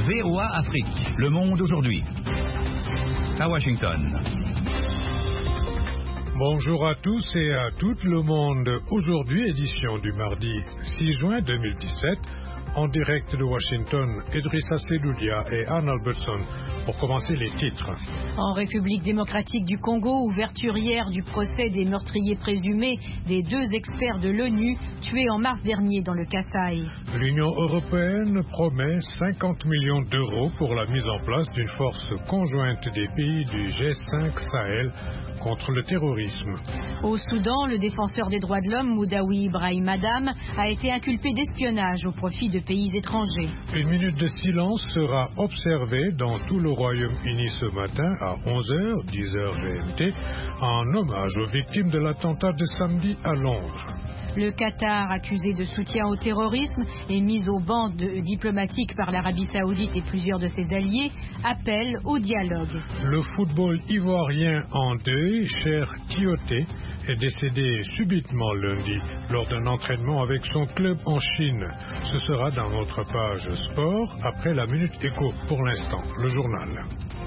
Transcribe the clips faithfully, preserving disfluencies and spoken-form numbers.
V O A Afrique, Le Monde aujourd'hui. À Washington. Bonjour à tous et à tout le monde. Aujourd'hui, édition du mardi six juin deux mille dix-sept, en direct de Washington, Idrissa Seloulia et Anne Albertson. Pour commencer, les titres. En République démocratique du Congo, ouverture hier du procès des meurtriers présumés des deux experts de l'ONU tués en mars dernier dans le Kasaï. L'Union européenne promet cinquante millions d'euros pour la mise en place d'une force conjointe des pays du G cinq Sahel contre le terrorisme. Au Soudan, le défenseur des droits de l'homme, Moudaoui Ibrahim Adam, a été inculpé d'espionnage au profit de pays étrangers. Une minute de silence sera observée dans tout le Royaume-Uni ce matin à onze heures, dix heures G M T, en hommage aux victimes de l'attentat de samedi à Londres. Le Qatar, accusé de soutien au terrorisme et mis au banc de diplomatique par l'Arabie Saoudite et plusieurs de ses alliés, appelle au dialogue. Le football ivoirien en deuil, Cher Tioté, est décédé subitement lundi lors d'un entraînement avec son club en Chine. Ce sera dans notre page sport après la Minute Éco. Pour l'instant, le journal.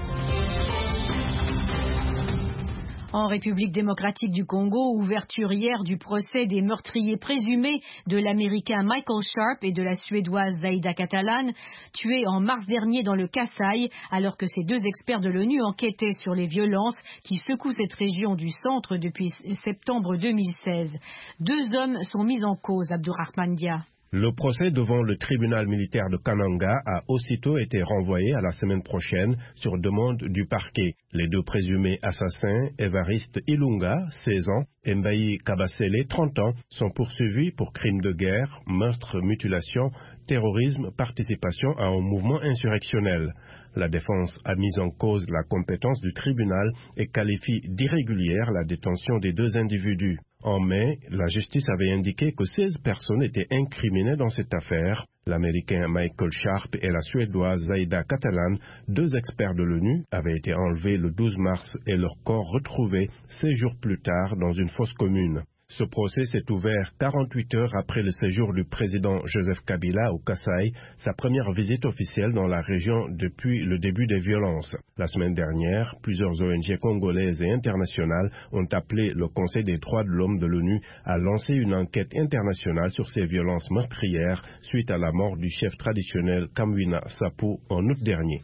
En République démocratique du Congo, ouverture hier du procès des meurtriers présumés de l'Américain Michael Sharp et de la Suédoise Zaida Catalan, tués en mars dernier dans le Kasaï, alors que ces deux experts de l'ONU enquêtaient sur les violences qui secouent cette région du centre depuis septembre deux mille seize. Deux hommes sont mis en cause, Abdourahmane Dia. Le procès devant le tribunal militaire de Kananga a aussitôt été renvoyé à la semaine prochaine sur demande du parquet. Les deux présumés assassins, Évariste Ilunga, seize ans, et Mbaye Kabasele, trente ans, sont poursuivis pour crimes de guerre, meurtre, mutilation, terrorisme, participation à un mouvement insurrectionnel. La défense a mis en cause la compétence du tribunal et qualifie d'irrégulière la détention des deux individus. En mai, la justice avait indiqué que seize personnes étaient incriminées dans cette affaire. L'Américain Michael Sharp et la Suédoise Zaida Catalan, deux experts de l'ONU, avaient été enlevés le douze mars et leur corps retrouvé seize jours plus tard dans une fosse commune. Ce procès s'est ouvert quarante-huit heures après le séjour du président Joseph Kabila au Kasaï, sa première visite officielle dans la région depuis le début des violences. La semaine dernière, plusieurs O N G congolaises et internationales ont appelé le Conseil des droits de l'homme de l'ONU à lancer une enquête internationale sur ces violences meurtrières suite à la mort du chef traditionnel Kamwina Sapu en août dernier.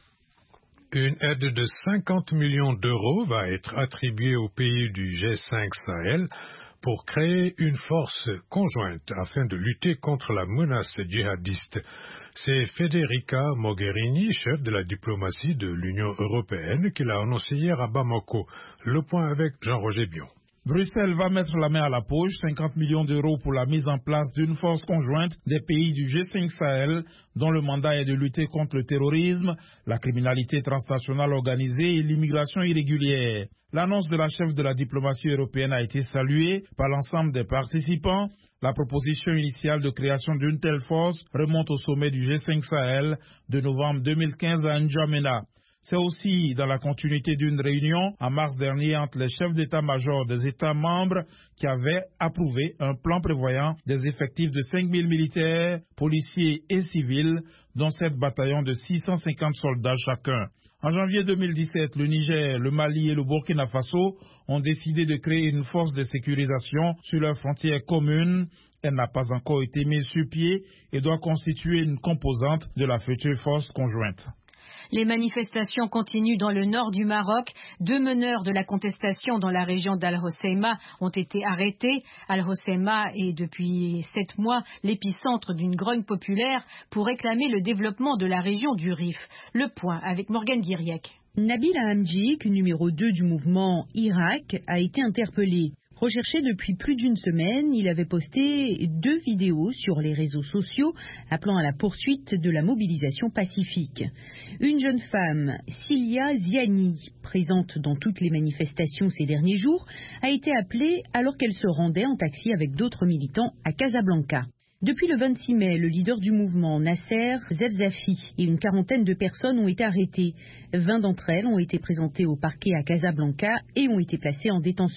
Une aide de cinquante millions d'euros va être attribuée aux pays du G cinq Sahel pour créer une force conjointe afin de lutter contre la menace djihadiste. C'est Federica Mogherini, chef de la diplomatie de l'Union européenne, qui l'a annoncé hier à Bamako. Le point avec Jean-Roger Bion. Bruxelles va mettre la main à la poche, cinquante millions d'euros pour la mise en place d'une force conjointe des pays du G cinq Sahel, dont le mandat est de lutter contre le terrorisme, la criminalité transnationale organisée et l'immigration irrégulière. L'annonce de la chef de la diplomatie européenne a été saluée par l'ensemble des participants. La proposition initiale de création d'une telle force remonte au sommet du G cinq Sahel de novembre deux mille quinze à N'Djamena. C'est aussi dans la continuité d'une réunion en mars dernier entre les chefs d'état-major des États membres qui avaient approuvé un plan prévoyant des effectifs de cinq mille militaires, policiers et civils, dont sept bataillons de six cent cinquante soldats chacun. En janvier deux mille dix-sept, le Niger, le Mali et le Burkina Faso ont décidé de créer une force de sécurisation sur leurs frontières communes. Elle n'a pas encore été mise sur pied et doit constituer une composante de la future force conjointe. Les manifestations continuent dans le nord du Maroc. Deux meneurs de la contestation dans la région d'Al-Hoceima ont été arrêtés. Al-Hoceima est depuis sept mois l'épicentre d'une grogne populaire pour réclamer le développement de la région du Rif. Le point avec Morgane Guiriec. Nabil Hamdjik, numéro deux du mouvement Irak, a été interpellé. Recherché depuis plus d'une semaine, il avait posté deux vidéos sur les réseaux sociaux appelant à la poursuite de la mobilisation pacifique. Une jeune femme, Cilia Ziani, présente dans toutes les manifestations ces derniers jours, a été appelée alors qu'elle se rendait en taxi avec d'autres militants à Casablanca. Depuis le vingt-six mai, le leader du mouvement, Nasser Zelzafi, et une quarantaine de personnes ont été arrêtées. vingt d'entre elles ont été présentées au parquet à Casablanca et ont été placées en détention.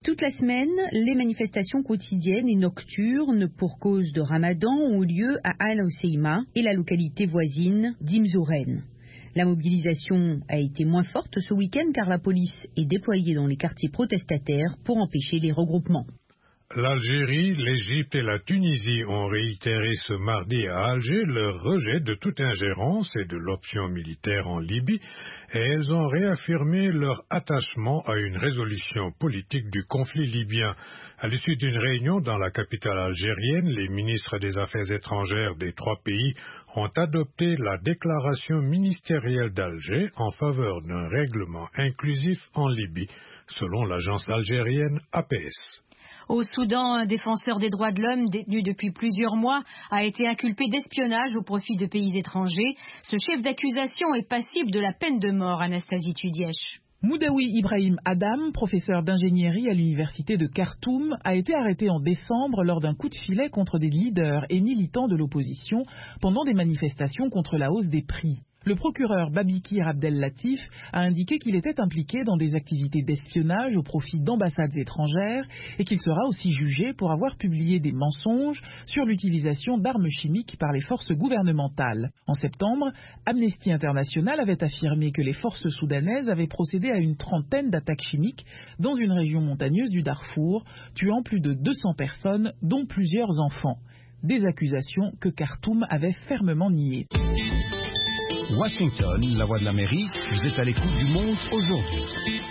Toute la semaine, les manifestations quotidiennes et nocturnes pour cause de Ramadan ont lieu à Al-Hoceima et la localité voisine d'Imzoren. La mobilisation a été moins forte ce week-end car la police est déployée dans les quartiers protestataires pour empêcher les regroupements. L'Algérie, l'Égypte et la Tunisie ont réitéré ce mardi à Alger leur rejet de toute ingérence et de l'option militaire en Libye, et elles ont réaffirmé leur attachement à une résolution politique du conflit libyen. À l'issue d'une réunion dans la capitale algérienne, les ministres des Affaires étrangères des trois pays ont adopté la déclaration ministérielle d'Alger en faveur d'un règlement inclusif en Libye, selon l'agence algérienne A P S. Au Soudan, un défenseur des droits de l'homme détenu depuis plusieurs mois a été inculpé d'espionnage au profit de pays étrangers. Ce chef d'accusation est passible de la peine de mort, Anastasie Tudièche. Moudaoui Ibrahim Adam, professeur d'ingénierie à l'université de Khartoum, a été arrêté en décembre lors d'un coup de filet contre des leaders et militants de l'opposition pendant des manifestations contre la hausse des prix. Le procureur Babikir Abdel Latif a indiqué qu'il était impliqué dans des activités d'espionnage au profit d'ambassades étrangères et qu'il sera aussi jugé pour avoir publié des mensonges sur l'utilisation d'armes chimiques par les forces gouvernementales. En septembre, Amnesty International avait affirmé que les forces soudanaises avaient procédé à une trentaine d'attaques chimiques dans une région montagneuse du Darfour, tuant plus de deux cents personnes, dont plusieurs enfants. Des accusations que Khartoum avait fermement niées. Washington, la voix de l'Amérique, vous êtes à l'écoute du monde aujourd'hui.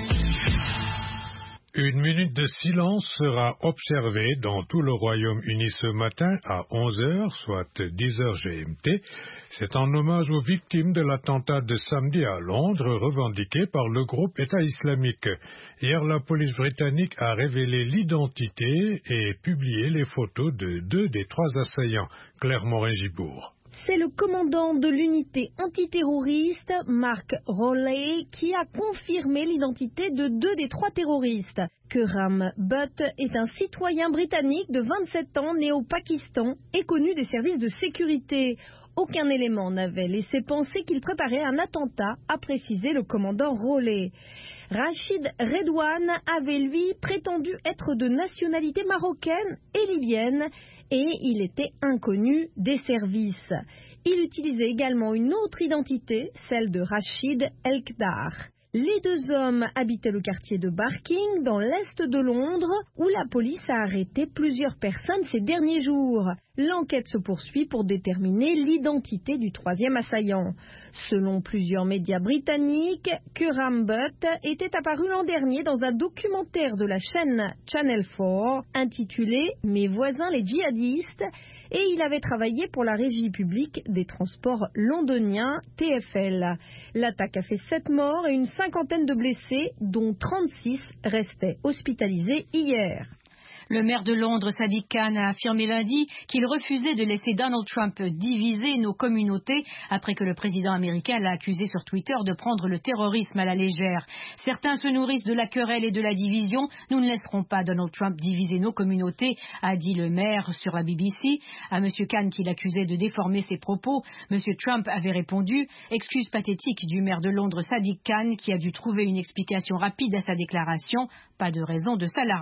Une minute de silence sera observée dans tout le Royaume-Uni ce matin à onze heures, soit dix heures G M T. C'est en hommage aux victimes de l'attentat de samedi à Londres, revendiqué par le groupe État islamique. Hier, la police britannique a révélé l'identité et publié les photos de deux des trois assaillants. Claire Morin-Gibourg. C'est le commandant de l'unité antiterroriste, Mark Rowley, qui a confirmé l'identité de deux des trois terroristes. Khurram Butt est un citoyen britannique de vingt-sept ans, né au Pakistan et connu des services de sécurité. Aucun élément n'avait laissé penser qu'il préparait un attentat, a précisé le commandant Rowley. Rachid Redouane avait, lui, prétendu être de nationalité marocaine et libyenne, et il était inconnu des services. Il utilisait également une autre identité, celle de Rachid Elkdar. Les deux hommes habitaient le quartier de Barking, dans l'est de Londres, où la police a arrêté plusieurs personnes ces derniers jours. L'enquête se poursuit pour déterminer l'identité du troisième assaillant. Selon plusieurs médias britanniques, Khurram Butt était apparu l'an dernier dans un documentaire de la chaîne Channel quatre intitulé « Mes voisins les djihadistes » et il avait travaillé pour la régie publique des transports londoniens T F L. L'attaque a fait sept morts et une cinquantaine de blessés, dont trente-six restaient hospitalisés hier. Le maire de Londres, Sadiq Khan, a affirmé lundi qu'il refusait de laisser Donald Trump diviser nos communautés après que le président américain l'a accusé sur Twitter de prendre le terrorisme à la légère. Certains se nourrissent de la querelle et de la division. Nous ne laisserons pas Donald Trump diviser nos communautés, a dit le maire sur la B B C. À M. Khan, qui l'accusait de déformer ses propos, M. Trump avait répondu « Excuse pathétique du maire de Londres, Sadiq Khan, qui a dû trouver une explication rapide à sa déclaration. Pas de raison de s'alarmer. »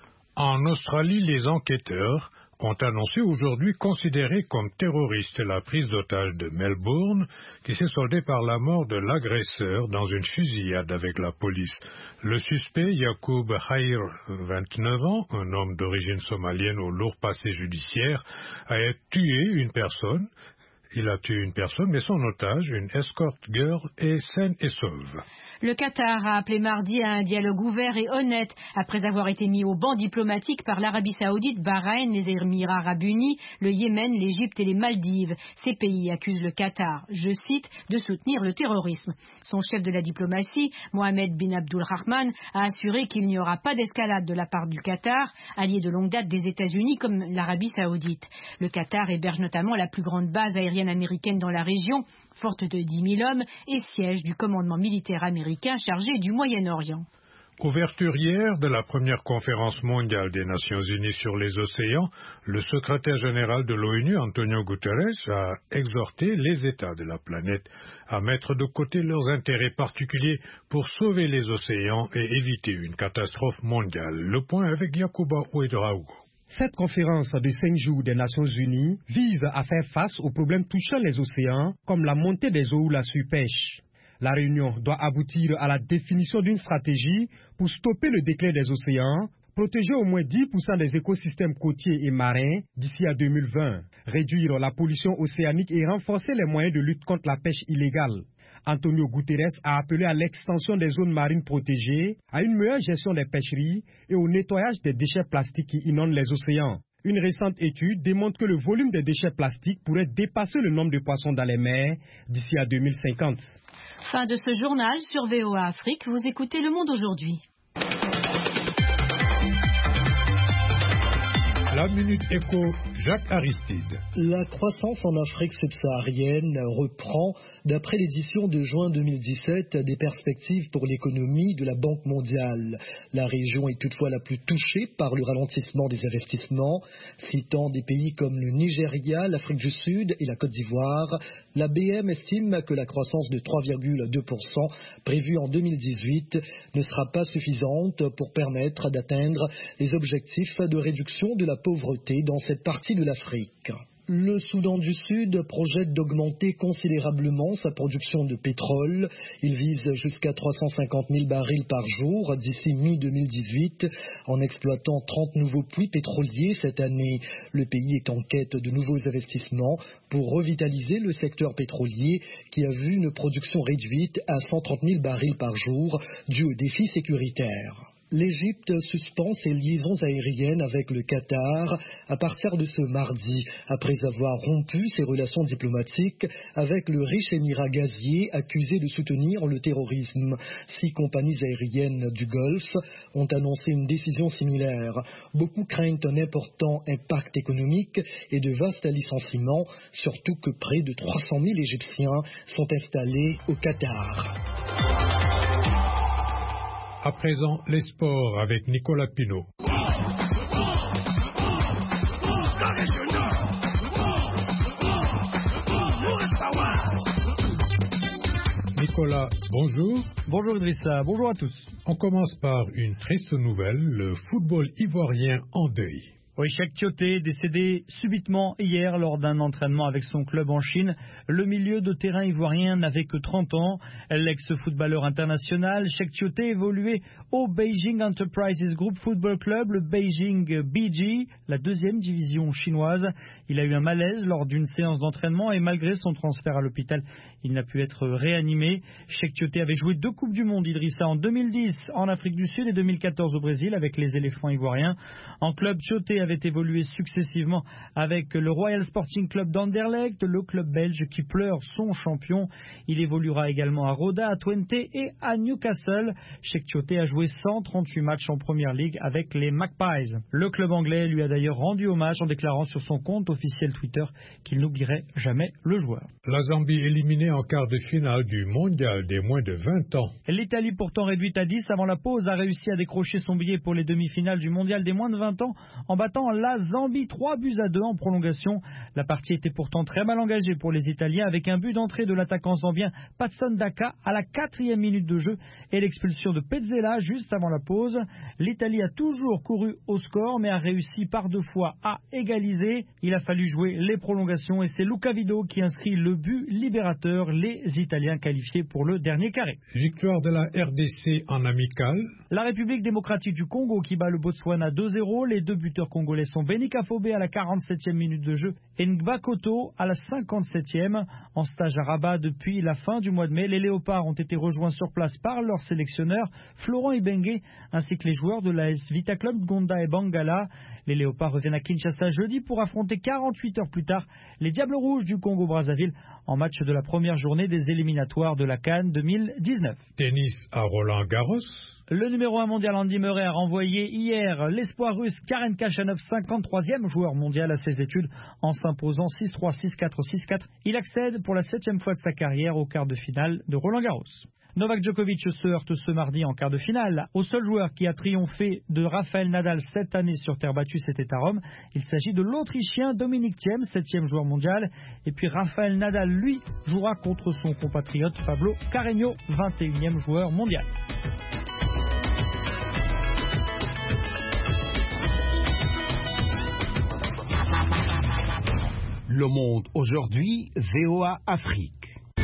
En Australie, les enquêteurs ont annoncé aujourd'hui considérer comme terroriste la prise d'otage de Melbourne, qui s'est soldée par la mort de l'agresseur dans une fusillade avec la police. Le suspect, Yacoub Khair, vingt-neuf ans, un homme d'origine somalienne au lourd passé judiciaire, a tué une personne. Il a tué une personne, mais son otage, une escort girl, est saine et sauve. Le Qatar a appelé mardi à un dialogue ouvert et honnête après avoir été mis au banc diplomatique par l'Arabie Saoudite, Bahreïn, les Émirats Arabes Unis, le Yémen, l'Égypte et les Maldives. Ces pays accusent le Qatar, je cite, de soutenir le terrorisme. Son chef de la diplomatie, Mohamed bin Abdulrahman, a assuré qu'il n'y aura pas d'escalade de la part du Qatar, allié de longue date des États-Unis comme l'Arabie Saoudite. Le Qatar héberge notamment la plus grande base aérienne américaine dans la région, forte de dix mille hommes, et siège du commandement militaire américain chargé du Moyen-Orient. Ouverture hier de la première conférence mondiale des Nations Unies sur les océans, le secrétaire général de l'ONU, Antonio Guterres, a exhorté les États de la planète à mettre de côté leurs intérêts particuliers pour sauver les océans et éviter une catastrophe mondiale. Le point avec Yacouba Ouedraogo. Cette conférence de cinq jours des Nations Unies vise à faire face aux problèmes touchant les océans, comme la montée des eaux ou la surpêche. La réunion doit aboutir à la définition d'une stratégie pour stopper le déclin des océans, protéger au moins dix pour cent des écosystèmes côtiers et marins d'ici à deux mille vingt, réduire la pollution océanique et renforcer les moyens de lutte contre la pêche illégale. Antonio Guterres a appelé à l'extension des zones marines protégées, à une meilleure gestion des pêcheries et au nettoyage des déchets plastiques qui inondent les océans. Une récente étude démontre que le volume des déchets plastiques pourrait dépasser le nombre de poissons dans les mers d'ici à deux mille cinquante. Fin de ce journal sur V O A Afrique. Vous écoutez Le Monde aujourd'hui. La Minute Éco, Jacques Aristide. La croissance en Afrique subsaharienne reprend, d'après l'édition de juin deux mille dix-sept, des perspectives pour l'économie de la Banque mondiale. La région est toutefois la plus touchée par le ralentissement des investissements. Citant des pays comme le Nigeria, l'Afrique du Sud et la Côte d'Ivoire, la B M estime que la croissance de trois virgule deux pour cent prévue en deux mille dix-huit ne sera pas suffisante pour permettre d'atteindre les objectifs de réduction de la pauvreté dans cette partie de l'Afrique. Le Soudan du Sud projette d'augmenter considérablement sa production de pétrole. Il vise jusqu'à trois cent cinquante mille barils par jour d'ici mi deux mille dix-huit, en exploitant trente nouveaux puits pétroliers cette année. Le pays est en quête de nouveaux investissements pour revitaliser le secteur pétrolier qui a vu une production réduite à cent trente mille barils par jour dû aux défis sécuritaires. L'Égypte suspend ses liaisons aériennes avec le Qatar à partir de ce mardi, après avoir rompu ses relations diplomatiques avec le riche émirat gazier accusé de soutenir le terrorisme. Six compagnies aériennes du Golfe ont annoncé une décision similaire. Beaucoup craignent un important impact économique et de vastes licenciements, surtout que près de trois cent mille Égyptiens sont installés au Qatar. À présent, les sports avec Nicolas Pinault. Nicolas, bonjour. Bonjour Idrissa, bonjour à tous. On commence par une triste nouvelle, le football ivoirien en deuil. Oui, Cheikh Tioté, décédé subitement hier lors d'un entraînement avec son club en Chine. Le milieu de terrain ivoirien n'avait que trente ans. L'ex-footballeur international, Cheikh Tioté évoluait au Beijing Enterprises Group Football Club, le Beijing B G, la deuxième division chinoise. Il a eu un malaise lors d'une séance d'entraînement et malgré son transfert à l'hôpital, il n'a pu être réanimé. Cheikh Tioté avait joué deux Coupes du Monde, Idrissa, en deux mille dix en Afrique du Sud et deux mille quatorze au Brésil avec les éléphants ivoiriens. En club, Tioté avait évolué successivement avec le Royal Sporting Club d'Anderlecht, le club belge qui pleure son champion. Il évoluera également à Roda, à Twente et à Newcastle. Cheikh Tioté a joué cent trente-huit matchs en Première Ligue avec les Magpies. Le club anglais lui a d'ailleurs rendu hommage en déclarant sur son compte officiel Twitter qu'il n'oublierait jamais le joueur. La Zambie éliminée en quart de finale du mondial des moins de vingt ans. L'Italie, pourtant réduite à dix avant la pause, a réussi à décrocher son billet pour les demi-finales du mondial des moins de vingt ans en battant la Zambie trois buts à deux en prolongation. La partie était pourtant très mal engagée pour les Italiens avec un but d'entrée de l'attaquant zambien Patson Daka à la quatrième minute de jeu et l'expulsion de Pezzella juste avant la pause. L'Italie a toujours couru au score mais a réussi par deux fois à égaliser. Il a fallu jouer les prolongations et c'est Luca Vido qui inscrit le but libérateur, les Italiens qualifiés pour le dernier carré. Victoire de la R D C en amical. La République démocratique du Congo qui bat le Botswana deux zéro. Les deux buteurs congolais sont Beni Kafobé à la quarante-septième minute de jeu et Ngbakoto à la cinquante-septième. En stage à Rabat depuis la fin du mois de mai, les Léopards ont été rejoints sur place par leur sélectionneur Florent Ibenge ainsi que les joueurs de l'A S Vita Club Gonda et Bangala. Les Léopards reviennent à Kinshasa jeudi pour affronter quarante-huit heures plus tard les Diables Rouges du Congo-Brazzaville en match de la première journée des éliminatoires de la CAN deux mille dix-neuf. Tennis à Roland-Garros. Le numéro un mondial Andy Murray a renvoyé hier l'espoir russe Karen Khachanov, cinquante-troisième joueur mondial à ses études, en s'imposant six trois, six quatre, six quatre. Il accède pour la septième fois de sa carrière au quart de finale de Roland-Garros. Novak Djokovic se heurte ce mardi en quart de finale au seul joueur qui a triomphé de Rafael Nadal cette année sur terre battue, c'était à Rome. Il s'agit de l'Autrichien Dominic Thiem, septième joueur mondial. Et puis Rafael Nadal, lui, jouera contre son compatriote Pablo Carreño, vingt et unième joueur mondial. Le Monde aujourd'hui, V O A Afrique.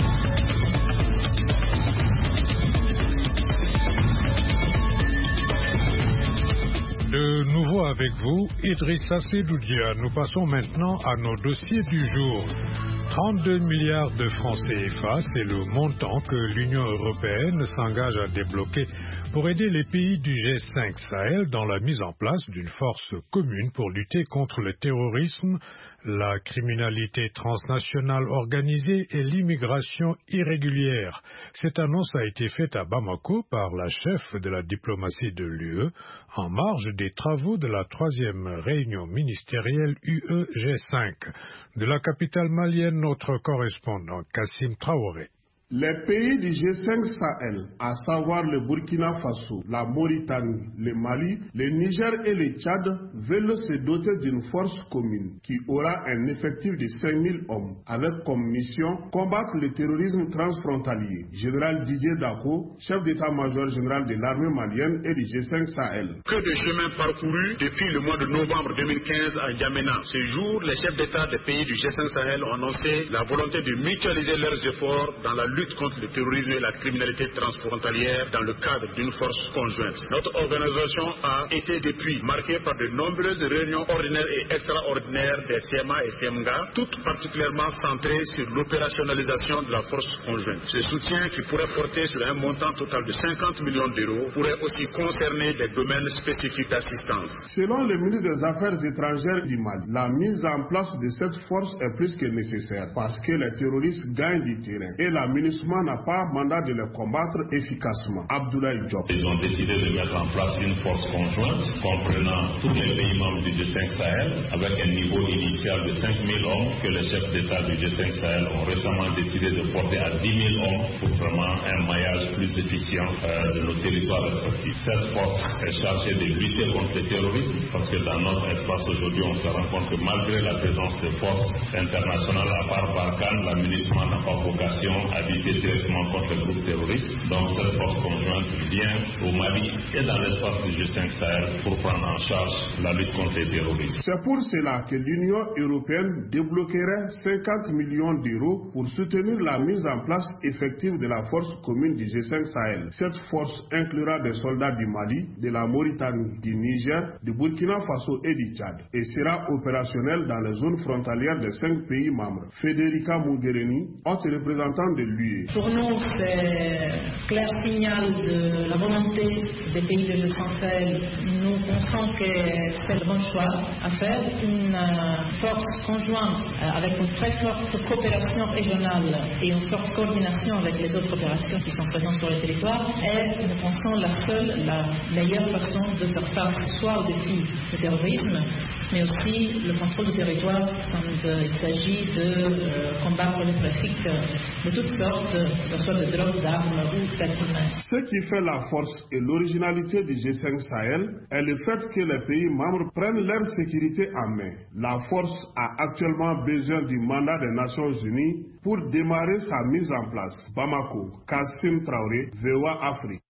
De nouveau avec vous, Idrissa Sedoudia. Nous passons maintenant à nos dossiers du jour. trente-deux milliards de francs C F A, c'est le montant que l'Union européenne s'engage à débloquer pour aider les pays du G cinq Sahel dans la mise en place d'une force commune pour lutter contre le terrorisme, la criminalité transnationale organisée et l'immigration irrégulière. Cette annonce a été faite à Bamako par la chef de la diplomatie de l'U E en marge des travaux de la troisième réunion ministérielle U E G cinq. De la capitale malienne, notre correspondant Kassim Traoré. Les pays du G cinq Sahel, à savoir le Burkina Faso, la Mauritanie, le Mali, le Niger et le Tchad, veulent se doter d'une force commune qui aura un effectif de cinq mille hommes, avec comme mission combattre le terrorisme transfrontalier. Général Didier Dako, chef d'état-major général de l'armée malienne et du G cinq Sahel. Que de chemin parcouru depuis le mois de novembre deux mille quinze à N'Djamena. Ce jour, les chefs d'État des pays du G cinq Sahel ont annoncé la volonté de mutualiser leurs efforts dans la lutte contre le terrorisme et la criminalité transfrontalière dans le cadre d'une force conjointe. Notre organisation a été depuis marquée par de nombreuses réunions ordinaires et extraordinaires des C M A et C M G A, toutes particulièrement centrées sur l'opérationnalisation de la force conjointe. Ce soutien, qui pourrait porter sur un montant total de cinquante millions d'euros, pourrait aussi concerner des domaines spécifiques d'assistance. Selon le ministre des Affaires étrangères du Mali, la mise en place de cette force est plus que nécessaire parce que les terroristes gagnent du terrain et la n'a pas mandat de les combattre efficacement. Abdoulaye Diop. Ils ont décidé de mettre en place une force conjointe comprenant tous les pays membres du G cinq Sahel avec un niveau initial de cinq mille hommes que les chefs d'État du G cinq Sahel ont récemment décidé de porter à dix mille hommes pour vraiment un maillage plus efficient euh, de nos territoires respectifs. Cette force est chargée de lutter contre le terrorisme parce que dans notre espace aujourd'hui on se rend compte que malgré la présence de forces internationales à part Barkhane, la MINUSMA n'a pas vocation à lutter directement contre les groupes terroristes. Donc cette force conjointe vient au Mali et dans l'espace du G cinq Sahel pour prendre en charge la lutte contre les terroristes. C'est pour cela que l'Union européenne débloquerait cinquante millions d'euros pour soutenir la mise en place effective de la force commune du G cinq Sahel. Cette force inclura des soldats du Mali, de la Mauritanie, du Niger, du Burkina Faso et du Tchad et sera opérationnelle dans les zones frontalières des cinq pays membres. Federica Mogherini, haute représentante de l'U E. Pour nous, c'est un clair signal de la volonté des pays de G cinq Sahel. Nous pensons que c'est le bon choix à faire. Une force conjointe avec une très forte coopération régionale et une forte coordination avec les autres opérations qui sont présentes sur le territoire est, nous pensons, la seule, la meilleure façon de faire face soit au défi du terrorisme, mais aussi le contrôle du territoire quand euh, il s'agit de euh, combattre le trafic euh, de toutes sortes, que ce soit de drogue, d'armes ou d'êtres humains. Ce qui fait la force et l'originalité du G cinq Sahel est le fait que les pays membres prennent leur sécurité en main. La force a actuellement besoin du mandat des Nations Unies pour démarrer sa mise en place. Bamako, Kassim Traoré, V O A Afrique.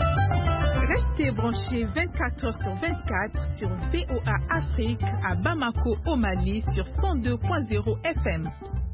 Restez branchés vingt-quatre heures sur vingt-quatre sur V O A Afrique à Bamako au Mali sur cent deux point zéro F M.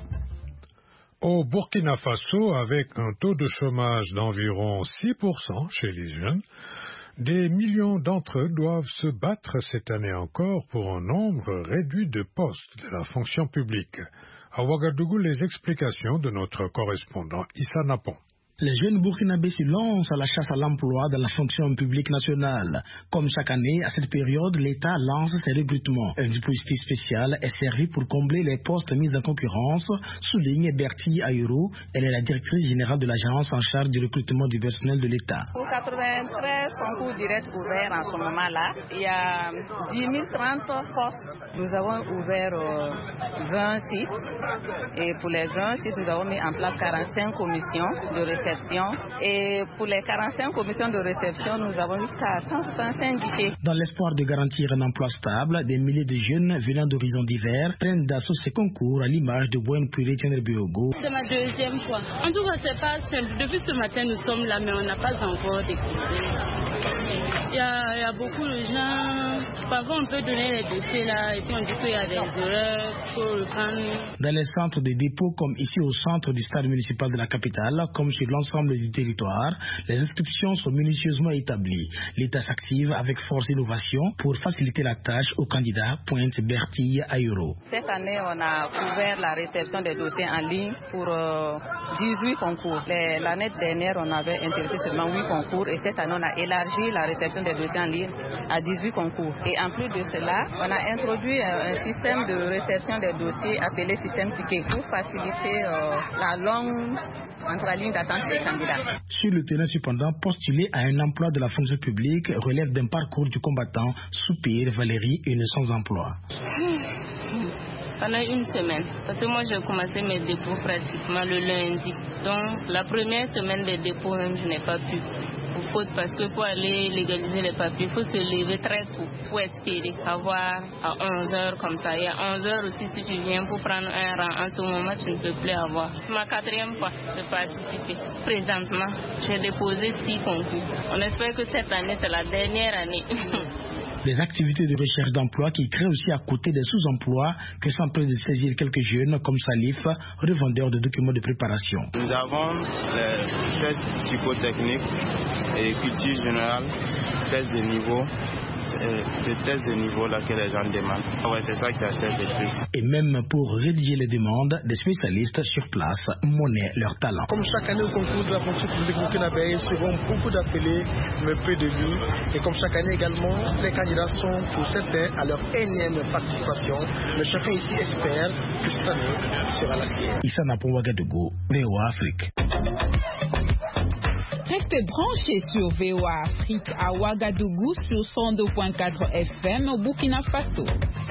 Au Burkina Faso, avec un taux de chômage d'environ six pour cent chez les jeunes, des millions d'entre eux doivent se battre cette année encore pour un nombre réduit de postes de la fonction publique. À Ouagadougou, les explications de notre correspondant Issa Napon. Les jeunes burkinabés se lancent à la chasse à l'emploi dans la fonction publique nationale. Comme chaque année, à cette période, l'État lance ses recrutements. Un dispositif spécial est servi pour combler les postes mis en concurrence, souligne Bertie Ayuro. Elle est la directrice générale de l'agence en charge du recrutement du personnel de l'État. Pour quatre-vingt-treize concours directs ouverts en ce moment-là, il y a dix mille trente postes. Nous avons ouvert euh, vingt sites et pour les vingt sites, nous avons mis en place quarante-cinq commissions de recherche réception. Et pour les quarante-cinq commissions de réception, nous avons jusqu'à cent soixante-cinq guichets. Dans l'espoir de garantir un emploi stable, des milliers de jeunes venant d'horizons divers prennent d'assaut ces concours à l'image de Bouen Puré Tienerbiogo. C'est ma deuxième fois. En tout cas, c'est pas simple. Depuis ce matin, nous sommes là, mais on n'a pas encore découvert. Il y, a, il y a beaucoup de gens. Parfois, on peut donner les dossiers là, et puis on dit qu'il y a des erreurs, il faut reprendre. Dans les centres de dépôt, comme ici au centre du stade municipal de la capitale, comme sur l'ensemble du territoire, les inscriptions sont minutieusement établies. L'État s'active avec force innovation pour faciliter la tâche aux candidats, pointe Bertille Ayuro. Cette année, on a ouvert la réception des dossiers en ligne pour euh, dix-huit concours. Les, l'année dernière, on avait intéressé seulement huit concours et cette année, on a élargi la réception des dossiers en ligne à dix-huit concours. Et en plus de cela, on a introduit un, un système de réception des dossiers appelé système ticket pour faciliter euh, la longue entre la ligne d'attente des candidats. Sur le terrain, cependant, postuler à un emploi de la fonction publique relève d'un parcours du combattant, soupire Valérie, une sans emploi. Pendant une semaine, parce que moi j'ai commencé mes dépôts pratiquement le lundi. Donc la première semaine des dépôts même je n'ai pas pu. Parce que pour aller légaliser les papiers, il faut se lever très tôt pour espérer avoir à onze heures comme ça. Et à onze heures aussi, si tu viens pour prendre un rang, en ce moment, tu ne peux plus avoir. C'est ma quatrième fois de participer. Présentement, j'ai déposé six concours. On espère que cette année, c'est la dernière année. Des activités de recherche d'emploi qui créent aussi à côté des sous-emplois que s'empressent de saisir quelques jeunes comme Salif, revendeur de documents de préparation. Nous avons les tests psychotechniques et culture générale, tests de niveau, des tests de niveau là que les gens demandent. Ouais, c'est ça qui achète le plus. Et même pour rédiger les demandes, des spécialistes sur place monnaient leur talent. Comme chaque année au concours de la fonction publique burkinabé, seront beaucoup d'appelés, mais peu de vues. Et comme chaque année également, les candidats sont pour certains à leur énième participation. Mais chacun ici espère que cette année sera la sienne. Issa Napon Ouagadougou, V O A Afrique. Restez branchés sur V O A Afrique à Ouagadougou sur cent deux point quatre F M au Burkina Faso.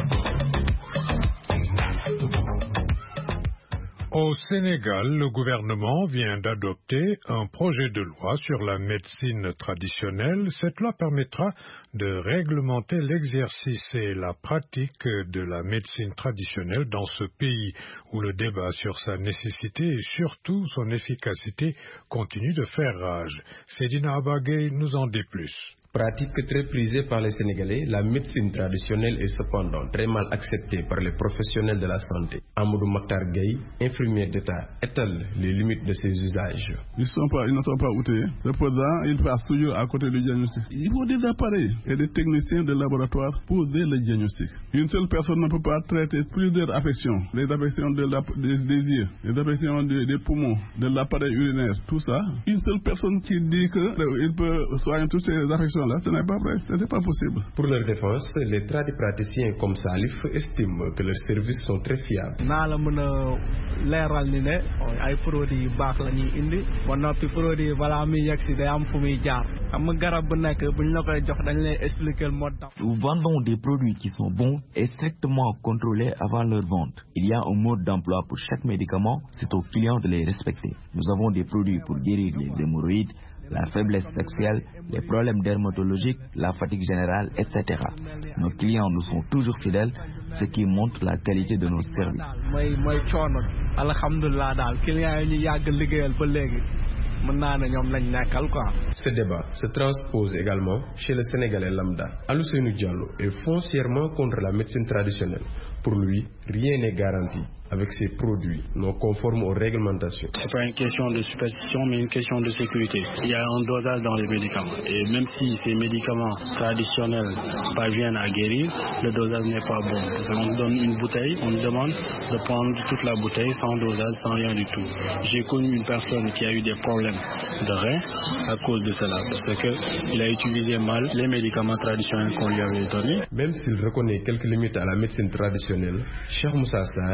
Au Sénégal, le gouvernement vient d'adopter un projet de loi sur la médecine traditionnelle. Cette loi permettra de réglementer l'exercice et la pratique de la médecine traditionnelle dans ce pays où le débat sur sa nécessité et surtout son efficacité continue de faire rage. Sedina Abagay nous en dit plus. Pratique très prisée par les Sénégalais, la médecine traditionnelle est cependant très mal acceptée par les professionnels de la santé. Amadou Maktar Gueye, infirmier d'État, étale les limites de ces usages. Ils, sont pas, ils ne sont pas outés. Le président, il passe toujours à côté du diagnostic. Il faut des appareils et des techniciens de laboratoire pour poser le diagnostic. Une seule personne ne peut pas traiter plusieurs affections. Les affections de la, des, des yeux, les affections de, des poumons, de l'appareil urinaire, tout ça. Une seule personne qui dit qu'il peut soigner toutes ces affections là, ce n'est pas vrai, ce n'est pas possible. Pour leur défense, les tradipraticiens comme Salif estiment que leurs services sont très fiables. naa la mën a leeral ni ne ay produits yu baax la ñuy indi ba noppi produit balaa muy yegg si day am fu muy jaar xam nga garab bu nekk buñ la koy jox dañ lay expliquer le mode d'emploi. Nous vendons des produits qui sont bons et strictement contrôlés avant leur vente. Il y a un mode d'emploi pour chaque médicament, c'est aux clients de les respecter. Nous avons des produits pour guérir les hémorroïdes, la faiblesse sexuelle, les problèmes dermatologiques, la fatigue générale, et cetera. Nos clients nous sont toujours fidèles, ce qui montre la qualité de nos services. mooy mooy coono alhamdulilah daal clients yi ñu yàgg liggéeyal ba léegi mën naa ne ñoom lañ nekkal quoi. Ce débat se transpose également chez le Sénégalais lambda. Alousseynou Diallo est foncièrement contre la médecine traditionnelle. Pour lui, rien n'est garanti avec ces produits non conformes aux réglementations. Ce n'est pas une question de superstition, mais une question de sécurité. Il y a un dosage dans les médicaments. Et même si ces médicaments traditionnels parviennent à guérir, le dosage n'est pas bon. On nous donne une bouteille, on nous demande de prendre toute la bouteille sans dosage, sans rien du tout. J'ai connu une personne qui a eu des problèmes de rein à cause de cela, parce qu'il a utilisé mal les médicaments traditionnels qu'on lui avait donnés. Même s'il reconnaît quelques limites à la médecine traditionnelle, Cheikh Moussa Sarr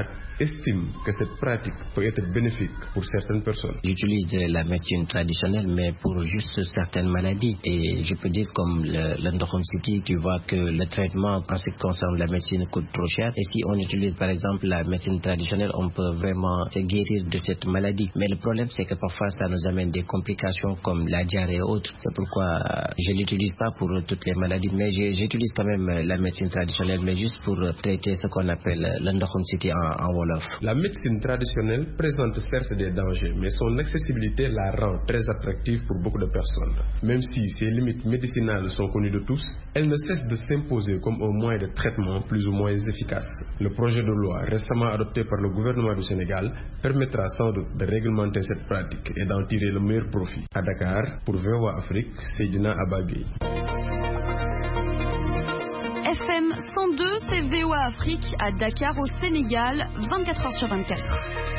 estime que cette pratique peut être bénéfique pour certaines personnes. J'utilise la médecine traditionnelle, mais pour juste certaines maladies. Et je peux dire comme l'endocrinologie, tu vois que le traitement en ce qui concerne la médecine coûte trop cher. Et si on utilise par exemple la médecine traditionnelle, on peut vraiment se guérir de cette maladie. Mais le problème, c'est que parfois ça nous amène des complications comme la diarrhée et autres. C'est pourquoi je ne l'utilise pas pour toutes les maladies, mais j'utilise quand même la médecine traditionnelle, mais juste pour traiter ce qu'on appelle l'endocrinologie en, en Wolof. La médecine traditionnelle présente certes des dangers, mais son accessibilité la rend très attractive pour beaucoup de personnes. Même si ses limites médicinales sont connues de tous, elle ne cesse de s'imposer comme un moyen de traitement plus ou moins efficace. Le projet de loi récemment adopté par le gouvernement du Sénégal permettra sans doute de réglementer cette pratique et d'en tirer le meilleur profit. À Dakar, pour V O A Afrique, Seydina Abagay. F M cent deux, c'est V O A Afrique à Dakar au Sénégal, vingt-quatre heures sur vingt-quatre.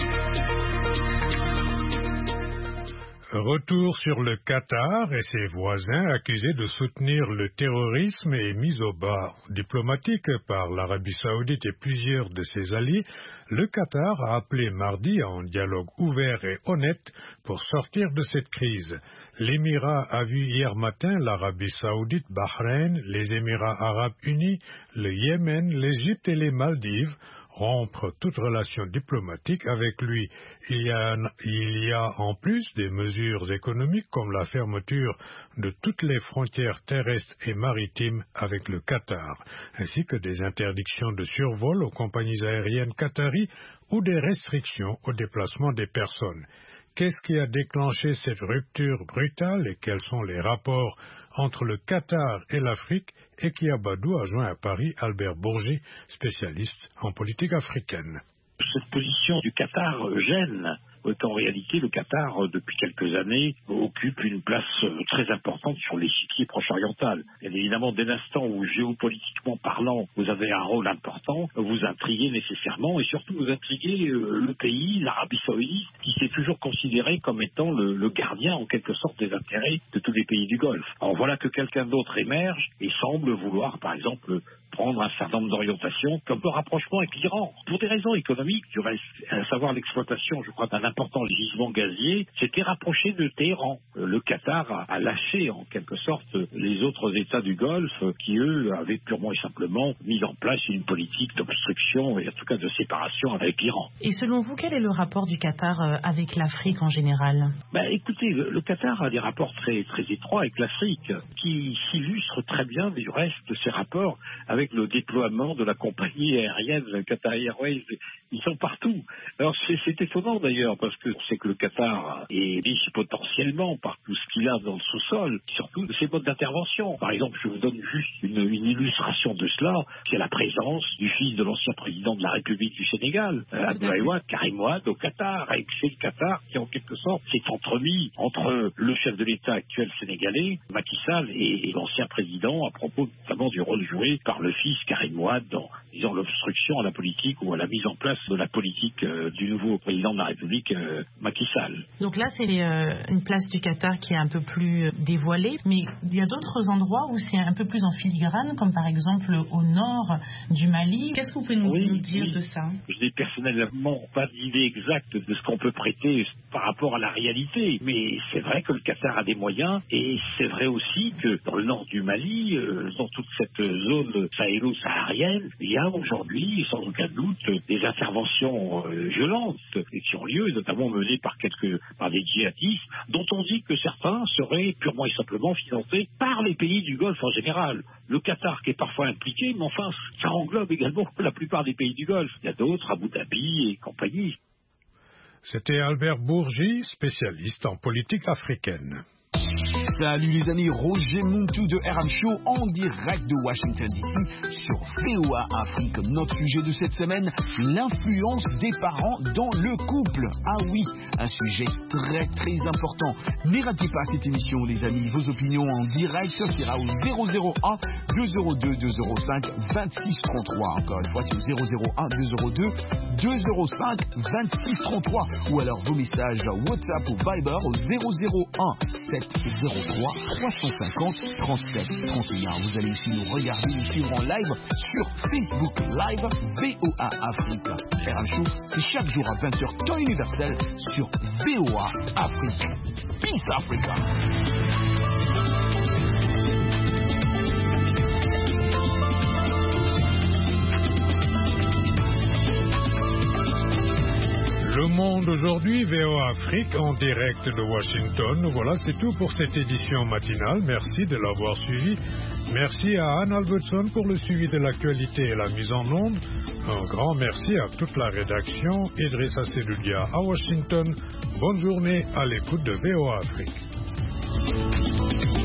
Retour sur le Qatar et ses voisins accusés de soutenir le terrorisme et mis au bas diplomatique par l'Arabie Saoudite et plusieurs de ses alliés. Le Qatar a appelé mardi à un dialogue ouvert et honnête pour sortir de cette crise. L'Émirat a vu hier matin l'Arabie Saoudite, Bahreïn, les Émirats Arabes Unis, le Yémen, l'Égypte et les Maldives rompre toute relation diplomatique avec lui. Il y a, il y a en plus des mesures économiques comme la fermeture de toutes les frontières terrestres et maritimes avec le Qatar, ainsi que des interdictions de survol aux compagnies aériennes qataries ou des restrictions au déplacement des personnes. Qu'est-ce qui a déclenché cette rupture brutale et quels sont les rapports entre le Qatar et l'Afrique? Eki Abadou a joint à Paris Albert Bourgi, spécialiste en politique africaine. Cette position du Qatar gêne. Qu'en réalité, le Qatar, depuis quelques années, occupe une place très importante sur l'échiquier proche-oriental. Et évidemment, dès l'instant où, géopolitiquement parlant, vous avez un rôle important, vous intriguez nécessairement, et surtout vous intriguez euh, le pays, l'Arabie Saoudite, qui s'est toujours considéré comme étant le, le gardien, en quelque sorte, des intérêts de tous les pays du Golfe. Alors voilà que quelqu'un d'autre émerge et semble vouloir, par exemple, prendre un certain nombre d'orientations, comme le rapprochement avec l'Iran. Pour des raisons économiques, du reste, à savoir l'exploitation, je crois, d'un important gisement gazier, s'était rapproché de Téhéran. Le Qatar a, a lâché, en quelque sorte, les autres États du Golfe, qui, eux, avaient purement et simplement mis en place une politique d'obstruction, et en tout cas de séparation avec l'Iran. Et selon vous, quel est le rapport du Qatar avec l'Afrique en général? Ben, écoutez, le, le Qatar a des rapports très, très étroits avec l'Afrique, qui s'illustrent très bien, du reste, de ces rapports avec le déploiement de la compagnie aérienne Qatar Airways. Ils sont partout. Alors c'est, c'est étonnant d'ailleurs, parce que on sait que le Qatar est riche potentiellement par tout ce qu'il a dans le sous-sol, surtout de ses modes d'intervention. Par exemple, je vous donne juste une, une illustration de cela, c'est la présence du fils de l'ancien président de la République du Sénégal, Abdoulaye Wade, Karim Wade, au Qatar, et c'est le Qatar qui en quelque sorte s'est entremis entre le chef de l'État actuel sénégalais, Macky Sall, et, et l'ancien président, à propos notamment du rôle joué par le fils Karim Wade dans, disons, l'obstruction à la politique ou à la mise en place de la politique euh, du nouveau président de la République, euh, Macky Sall. Donc là, c'est euh, une place du Qatar qui est un peu plus dévoilée, mais il y a d'autres endroits où c'est un peu plus en filigrane, comme par exemple au nord du Mali. Qu'est-ce que vous pouvez nous, oui, nous dire oui. de ça? Je n'ai personnellement pas d'idée exacte de ce qu'on peut prêter par rapport à la réalité, mais c'est vrai que le Qatar a des moyens, et c'est vrai aussi que dans le nord du Mali, euh, dans toute cette zone sahélo-saharienne, il y a aujourd'hui, sans aucun doute, des interventions euh, violentes qui ont lieu, notamment menées par quelques par des djihadistes, dont on dit que certains seraient purement et simplement financés par les pays du Golfe en général. Le Qatar qui est parfois impliqué, mais enfin, ça englobe également la plupart des pays du Golfe. Il y a d'autres, Abu Dhabi et compagnie. C'était Albert Bourgi, spécialiste en politique africaine. Salut les amis, Roger Muntu de R M Show en direct de Washington D C sur V O A Afrique. Notre sujet de cette semaine, l'influence des parents dans le couple. Ah oui, un sujet très très important. Ne ratez pas cette émission les amis, vos opinions en direct sortira au zéro zéro un deux zéro deux deux zéro cinq vingt-six trente-trois. Encore une fois, c'est au zéro zéro un deux zéro deux deux zéro cinq vingt-six trente-trois. Ou alors vos messages WhatsApp ou Viber au zéro zéro un sept zéro trois trois cent cinquante trente-sept trente et un. Vous allez aussi nous regarder, nous suivre en live sur Facebook Live V O A Afrique. R M Show, c'est chaque jour à vingt heures temps universel sur V O A Afrique. Peace Africa. Le Monde aujourd'hui, V O A Afrique en direct de Washington. Voilà, c'est tout pour cette édition matinale. Merci de l'avoir suivi. Merci à Anne Albertson pour le suivi de l'actualité et la mise en onde. Un grand merci à toute la rédaction. Idrissa Seloudia à Washington. Bonne journée à l'écoute de V O A Afrique.